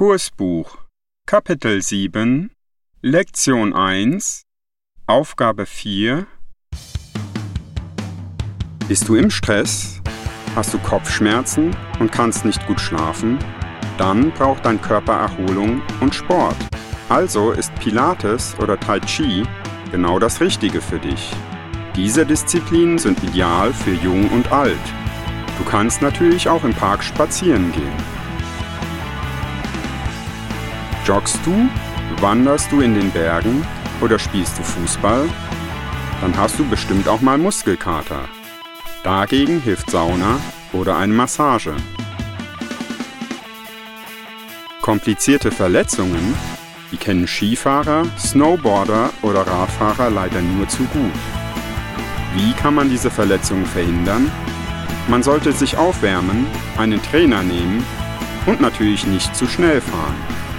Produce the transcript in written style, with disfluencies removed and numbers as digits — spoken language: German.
Kursbuch, Kapitel 7, Lektion 1, Aufgabe 4. Bist du im Stress? Hast du Kopfschmerzen und kannst nicht gut schlafen? Dann braucht dein Körper Erholung und Sport. Also ist Pilates oder Tai Chi genau das Richtige für dich. Diese Disziplinen sind ideal für Jung und Alt. Du kannst natürlich auch im Park spazieren gehen. Joggst du? Wanderst du in den Bergen oder spielst du Fußball? Dann hast du bestimmt auch mal Muskelkater. Dagegen hilft Sauna oder eine Massage. Komplizierte Verletzungen, die kennen Skifahrer, Snowboarder oder Radfahrer leider nur zu gut. Wie kann man diese Verletzungen verhindern? Man sollte sich aufwärmen, einen Trainer nehmen und natürlich nicht zu schnell fahren.